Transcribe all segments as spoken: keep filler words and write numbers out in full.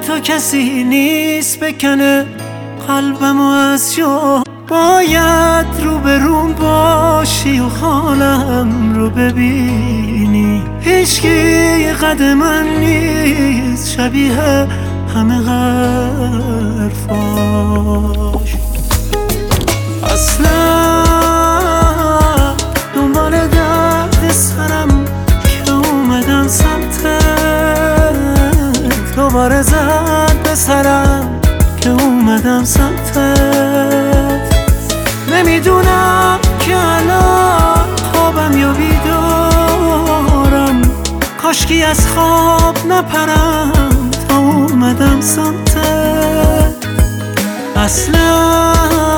تو کسی نیست بکنه قلبمو از جا. باید رو به روم باشی و حالم رو ببینی. هیچکی قد من نیست شبیه همه حرفاش. اصلا دنبال درد سرم که اومدم سمتت. دوباره زد به سرم که اومدم سمتت. نمیدونم که الان خوابم یا بیدارم. کاشکی از خواب نپرم تا اومدم سمتت. اصلا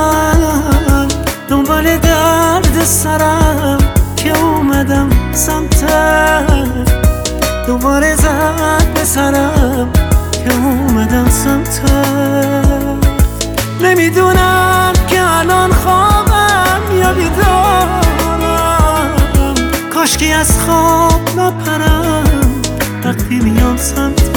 دنبال درد سرم که اومدم سمتت. دوباره زد به سرم که اومدم سمتت. نمیدونم که الان خوابم یا بیدارم. کاشکی از خواب نپرم وقتی میام سمتت.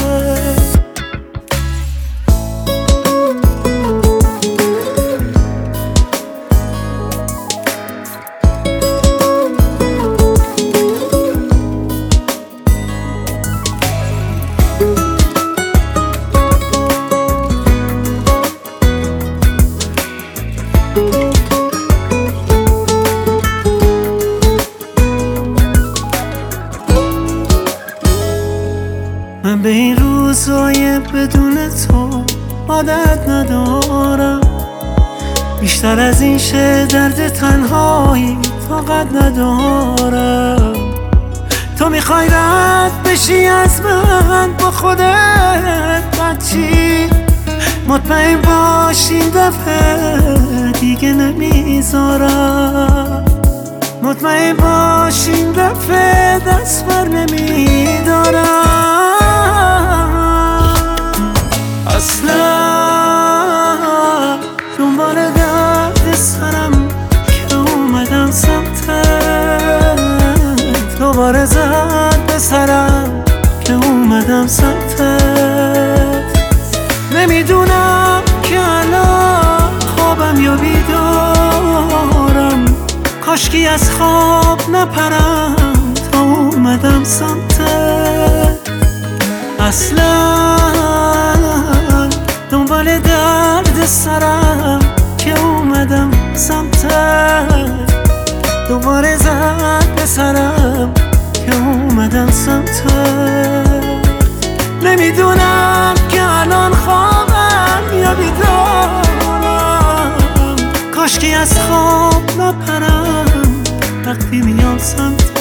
من به این روزای بدون تو عادت ندارم. بیشتر از این شه درد تنهایی طاقت ندارم. تو میخوای رد بشی از من با خودت بچی. مطمئن باش این دفعه دیگه نمیذارم. مطمئن باش این دفعه دست بر نمیدارم. اصلا دنبال درد سرم که اومدم سمتت. دوباره زد به سرم که اومدم سمتت. نمیدونم که الان خوابم یا بیدارم. کاشکی از خواب نپرم تا اومدم سمتت. اصلا دنبال درد سرم که اومدم سمتت. دوباره زد به سرم که اومدم سمتت. نمیدونم که الان خوابم یا بیدارم. کاشکی از خواب نپرم وقتی میام سمتت.